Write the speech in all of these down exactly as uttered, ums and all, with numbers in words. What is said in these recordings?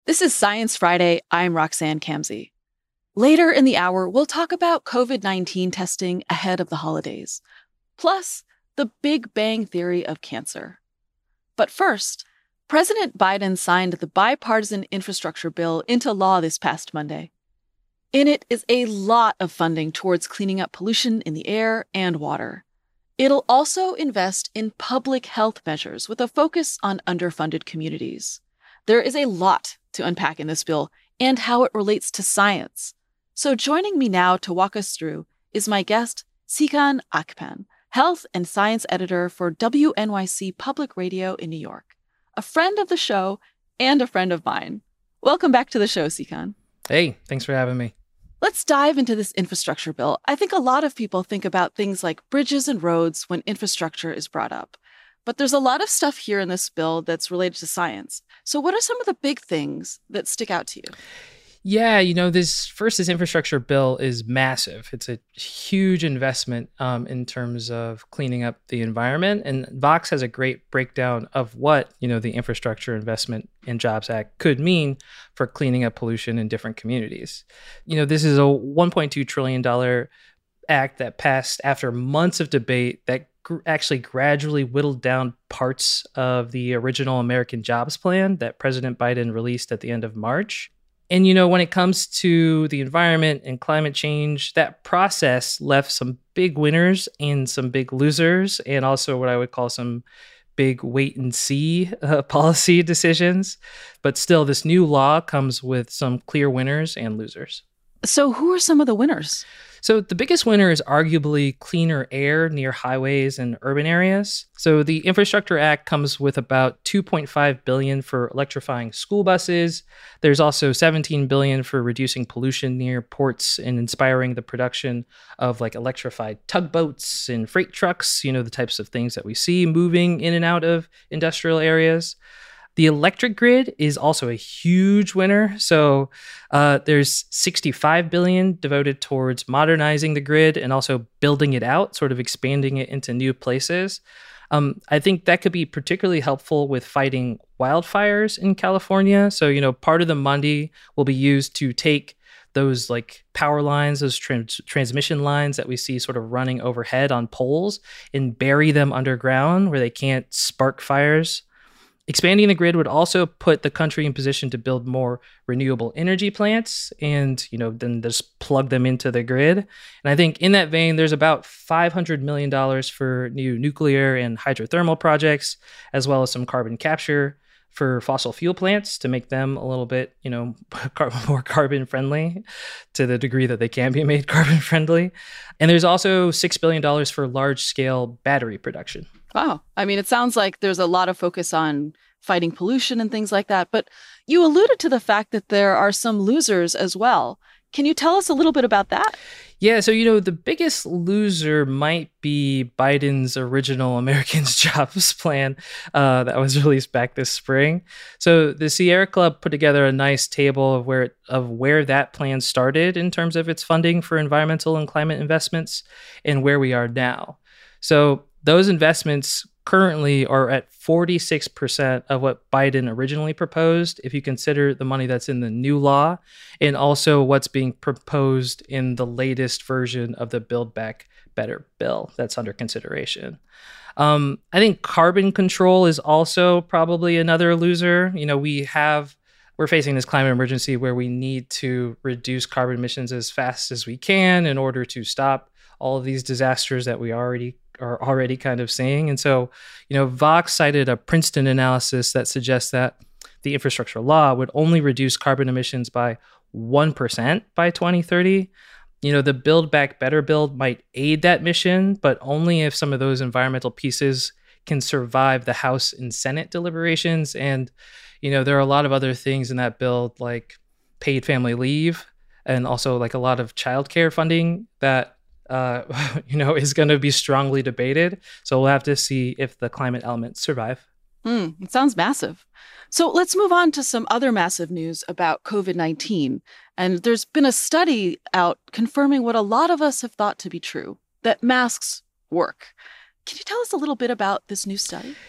This is Science Friday. I'm Roxanne Kamsey. Later in the hour, we'll talk about COVID nineteen testing ahead of the holidays, plus the Big Bang Theory of cancer. But first, President Biden signed the bipartisan infrastructure bill into law this past Monday. In it is a lot of funding towards cleaning up pollution in the air and water. It'll also invest in public health measures with a focus on underfunded communities. There is a lot to unpack in this bill and how it relates to science. So joining me now to walk us through is my guest, Sikhan Akpan, health and science editor for W N Y C Public Radio in New York, a friend of the show and a friend of mine. Welcome back to the show, Sikhan. Hey, thanks for having me. Let's dive into this infrastructure bill. I think a lot of people think about things like bridges and roads when infrastructure is brought up. But there's a lot of stuff here in this bill that's related to science. So what are some of the big things that stick out to you? Yeah, you know, this first, this infrastructure bill is massive. It's a huge investment um, in terms of cleaning up the environment. And Vox has a great breakdown of what, you know, the Infrastructure Investment and Jobs Act could mean for cleaning up pollution in different communities. You know, this is a one point two trillion dollars act that passed after months of debate that actually gradually whittled down parts of the original American Jobs Plan that President Biden released at the end of March. And, you know, when it comes to the environment and climate change, that process left some big winners and some big losers, and also what I would call some big wait and see uh, policy decisions. But still, this new law comes with some clear winners and losers. So who are some of the winners? So the biggest winner is arguably cleaner air near highways and urban areas. So the Infrastructure Act comes with about two point five billion dollars for electrifying school buses. There's also seventeen billion dollars for reducing pollution near ports and inspiring the production of like electrified tugboats and freight trucks, you know, the types of things that we see moving in and out of industrial areas. The electric grid is also a huge winner. So uh, there's sixty-five billion dollars devoted towards modernizing the grid and also building it out, sort of expanding it into new places. Um, I think that could be particularly helpful with fighting wildfires in California. So, you know, part of the money will be used to take those like power lines, those trans- transmission lines that we see sort of running overhead on poles and bury them underground where they can't spark fires. Expanding the grid would also put the country in position to build more renewable energy plants and, you know, then just plug them into the grid. And I think in that vein, there's about five hundred million dollars for new nuclear and hydrothermal projects, as well as some carbon capture for fossil fuel plants to make them a little bit, you know, more carbon friendly to the degree that they can be made carbon friendly. And there's also six billion dollars for large scale battery production. Wow. I mean, it sounds like there's a lot of focus on fighting pollution and things like that. But you alluded to the fact that there are some losers as well. Can you tell us a little bit about that? Yeah, so, you know, the biggest loser might be Biden's original Americans Jobs Plan uh, that was released back this spring. So the Sierra Club put together a nice table of where of where that plan started in terms of its funding for environmental and climate investments and where we are now. So those investments currently are at forty-six percent of what Biden originally proposed, if you consider the money that's in the new law, and also what's being proposed in the latest version of the Build Back Better bill that's under consideration. Um, I think carbon control is also probably another loser. You know, we have we're facing this climate emergency where we need to reduce carbon emissions as fast as we can in order to stop all of these disasters that we already are already kind of seeing. And so, you know, Vox cited a Princeton analysis that suggests that the infrastructure law would only reduce carbon emissions by one percent by twenty thirty. You know, the Build Back Better bill might aid that mission, but only if some of those environmental pieces can survive the House and Senate deliberations. And, you know, there are a lot of other things in that bill, like paid family leave and also like a lot of childcare funding that Uh, you know, is going to be strongly debated. So we'll have to see if the climate elements survive. Mm, it sounds massive. So let's move on to some other massive news about COVID nineteen. And there's been a study out confirming what a lot of us have thought to be true, that masks work. Can you tell us a little bit about this new study?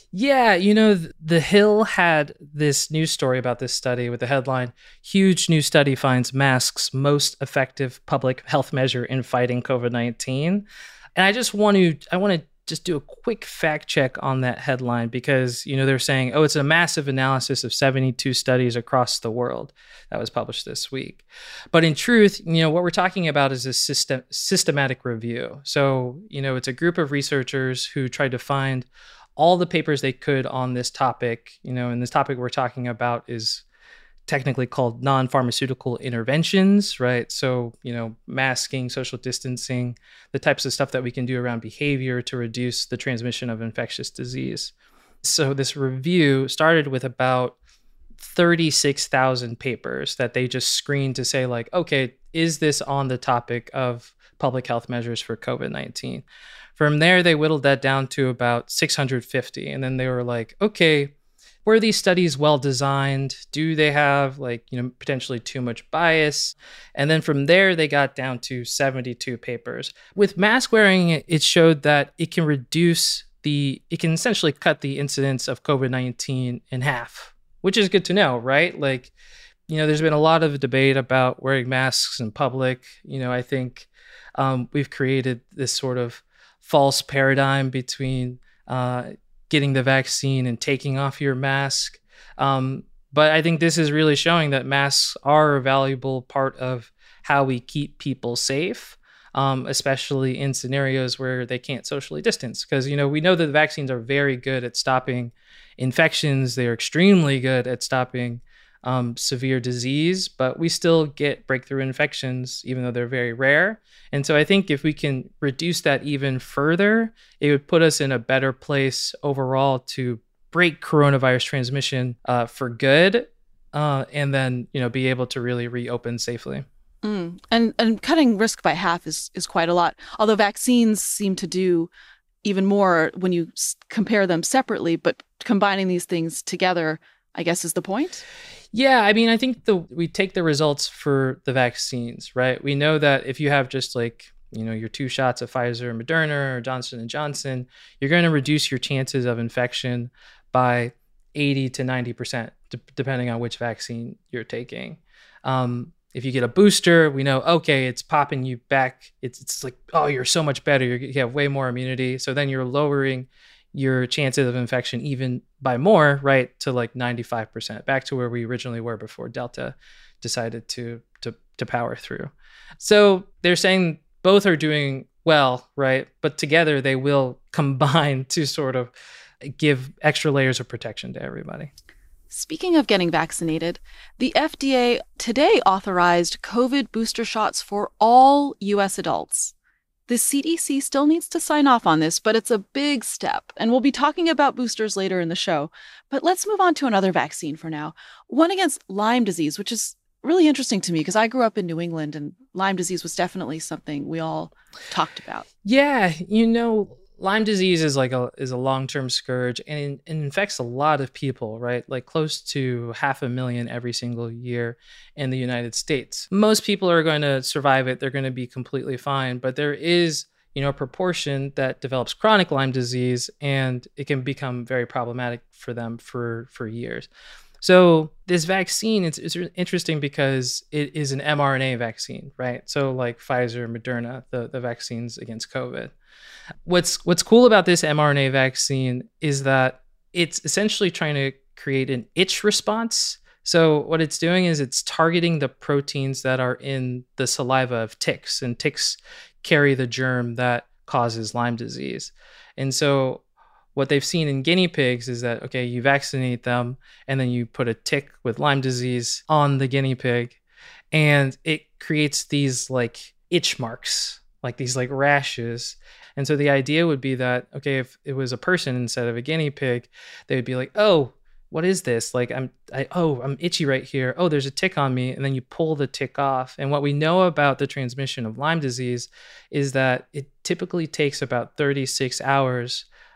Yeah, you know, th- The Hill had this news story about this study with the headline, Huge New Study Finds Masks Most Effective Public Health Measure in Fighting COVID nineteen. And I just want to, I want to just do a quick fact check on that headline because, you know, they're saying, oh, it's a massive analysis of seventy-two studies across the world that was published this week. But in truth, you know, what we're talking about is a system, systematic review. So, you know, it's a group of researchers who tried to find all the papers they could on this topic, you know, and this topic we're talking about is technically called non-pharmaceutical interventions, right? So, you know, masking, social distancing, the types of stuff that we can do around behavior to reduce the transmission of infectious disease. So this review started with about thirty-six thousand papers that they just screened to say like, okay, is this on the topic of public health measures for COVID nineteen? From there, they whittled that down to about six hundred fifty. And then they were like, okay, were these studies well designed? Do they have like, you know, potentially too much bias? And then from there, they got down to seventy-two papers. With mask wearing, it showed that it can reduce the, it can essentially cut the incidence of COVID nineteen in half, which is good to know, right? Like, you know, there's been a lot of debate about wearing masks in public. You know, I think um, we've created this sort of false paradigm between uh, getting the vaccine and taking off your mask. Um, but I think this is really showing that masks are a valuable part of how we keep people safe, um, especially in scenarios where they can't socially distance. Because, you know, we know that the vaccines are very good at stopping infections. They're extremely good at stopping Um, severe disease, but we still get breakthrough infections, even though they're very rare. And so I think if we can reduce that even further, it would put us in a better place overall to break coronavirus transmission uh, for good, uh, and then, you know, be able to really reopen safely. Mm. And and cutting risk by half is is quite a lot. Although vaccines seem to do even more when you s- compare them separately, but combining these things together, I guess, is the point. Yeah, I mean, I think the we take the results for the vaccines, right? We know that if you have just like, you know, your two shots of Pfizer or Moderna or Johnson and Johnson, you're going to reduce your chances of infection by eighty to ninety percent, d- depending on which vaccine you're taking. Um, if you get a booster, we know, okay, it's popping you back. It's, it's like, oh, you're so much better. You're, you have way more immunity. So then you're lowering your chances of infection even by more, right, to like ninety-five percent, back to where we originally were before Delta decided to to to power through. So they're saying both are doing well, right? But together they will combine to sort of give extra layers of protection to everybody. Speaking of getting vaccinated, the F D A today authorized COVID booster shots for all U S adults. The C D C still needs to sign off on this, but it's a big step. And we'll be talking about boosters later in the show. But let's move on to another vaccine for now, one against Lyme disease, which is really interesting to me because I grew up in New England and Lyme disease was definitely something we all talked about. Yeah, you know, Lyme disease is like a is a long-term scourge, and it infects a lot of people, right? Like close to half a million every single year in the United States. Most people are going to survive it. They're going to be completely fine, but there is, you know, a proportion that develops chronic Lyme disease, and it can become very problematic for them for for years. So this vaccine, it's, it's interesting because it is an mRNA vaccine, right? So like Pfizer, Moderna, the, the vaccines against COVID. What's what's cool about this mRNA vaccine is that it's essentially trying to create an itch response. So what it's doing is it's targeting the proteins that are in the saliva of ticks, and ticks carry the germ that causes Lyme disease. And so what they've seen in guinea pigs is that, okay, you vaccinate them and then you put a tick with Lyme disease on the guinea pig, and it creates these like itch marks, like these like rashes. And so the idea would be that, okay, if it was a person instead of a guinea pig, they would be like, oh, what is this? Like, I'm, I, oh, I'm itchy right here. Oh, there's a tick on me. And then you pull the tick off. And what we know about the transmission of Lyme disease is that it typically takes about thirty-six hours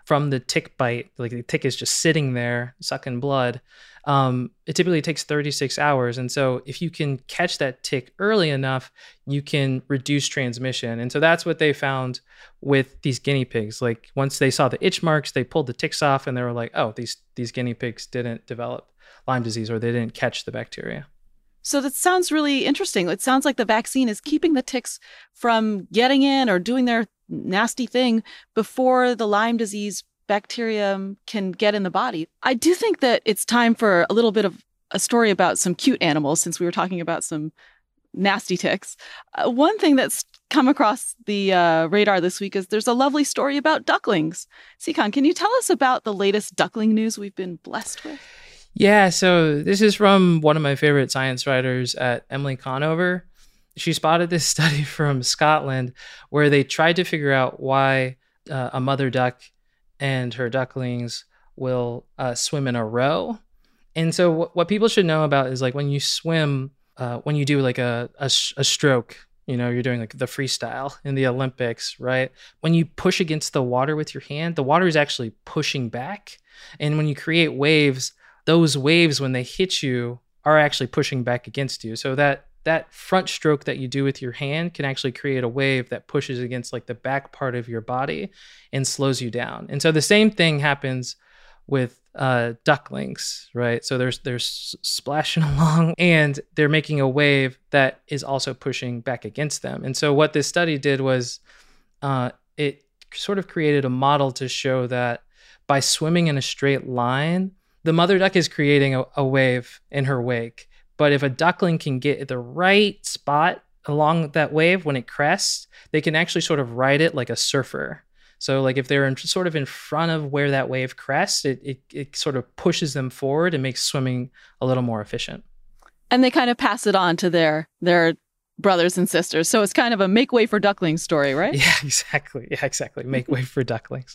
from the tick bite, like the tick is just sitting there sucking blood, um, it typically takes thirty-six hours. And so if you can catch that tick early enough, you can reduce transmission. And so that's what they found with these guinea pigs. Like once they saw the itch marks, they pulled the ticks off and they were like, oh, these, these guinea pigs didn't develop Lyme disease or they didn't catch the bacteria. So that sounds really interesting. It sounds like the vaccine is keeping the ticks from getting in or doing their nasty thing before the Lyme disease bacterium can get in the body. I do think that it's time for a little bit of a story about some cute animals, since we were talking about some nasty ticks. Uh, one thing that's come across the uh, radar this week is there's a lovely story about ducklings. Sikhan, can you tell us about the latest duckling news we've been blessed with? Yeah, so this is from one of my favorite science writers at Emily Conover. She spotted this study from Scotland where they tried to figure out why uh, a mother duck and her ducklings will uh, swim in a row. And so w- what people should know about is like when you swim, uh, when you do like a, a, a stroke, you know, you're doing like the freestyle in the Olympics, right? When you push against the water with your hand, the water is actually pushing back. And when you create waves, those waves, when they hit you, are actually pushing back against you. So that that front stroke that you do with your hand can actually create a wave that pushes against like the back part of your body and slows you down. And so the same thing happens with uh, ducklings, right? So there's they're s- splashing along and they're making a wave that is also pushing back against them. And so what this study did was uh, it sort of created a model to show that by swimming in a straight line, the mother duck is creating a, a wave in her wake. But if a duckling can get at the right spot along that wave when it crests, they can actually sort of ride it like a surfer. So like if they're in, sort of in front of where that wave crests, it, it it sort of pushes them forward and makes swimming a little more efficient. And they kind of pass it on to their their brothers and sisters. So it's kind of a make way for ducklings story, right? Yeah, exactly. Yeah, exactly. Make way for ducklings.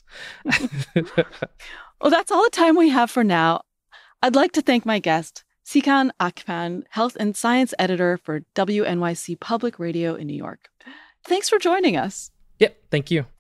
Well, that's all the time we have for now. I'd like to thank my guest, Sikhan Akpan, Health and Science Editor for W N Y C Public Radio in New York. Thanks for joining us. Yep, thank you.